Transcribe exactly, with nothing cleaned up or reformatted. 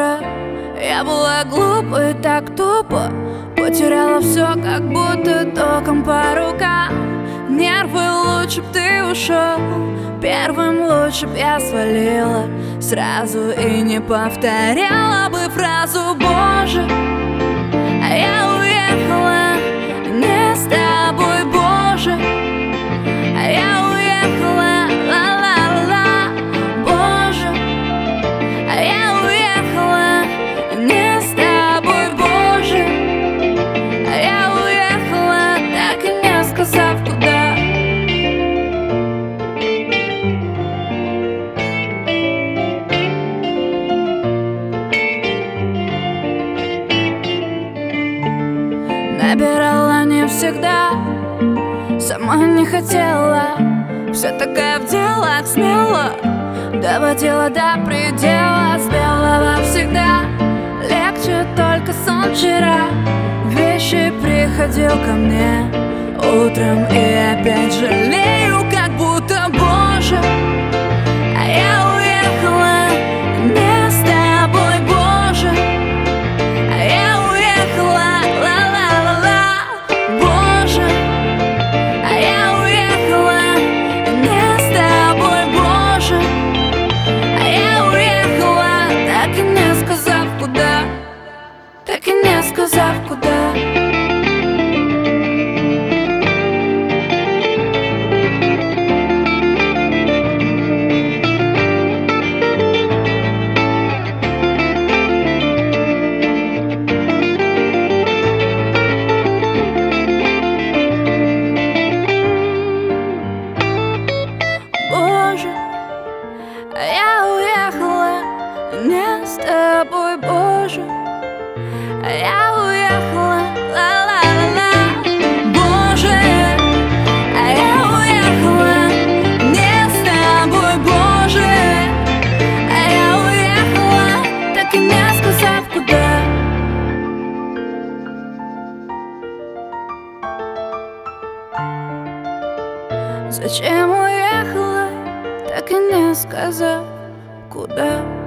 утро. Я была глупой, так тупо потеряла все, как будто током по рукам. Нервы, лучше б ты ушел первым, лучше б я свалила сразу и не повторяла бы фразу «Боже, а я уехала не с тобой, Боже, а я уехала, ла-ла-ла, Боже, а я уехала не с тобой, Боже, а я уехала, так и не сказав куда. Набирала не всегда, сама не хотела, вся такая в делах смела, доводила до предела. С белого всегда легче только сон вчера. Вещи приходил ко мне утром и опять жалею, как будто Боже, а я уехала не с тобой, Боже, а я уехала, ла-ла-ла-ла, Боже, а я уехала не с тобой, Боже, а я уехала, так и не сказав куда, так и не сказав куда. Боже, а я уехала не с тобой, Боже, а я уехала, ла-ла-ла-ла, Боже, а я уехала не с тобой, Боже, а я уехала, так и не сказав куда. Зачем уехала, так и не сказав куда.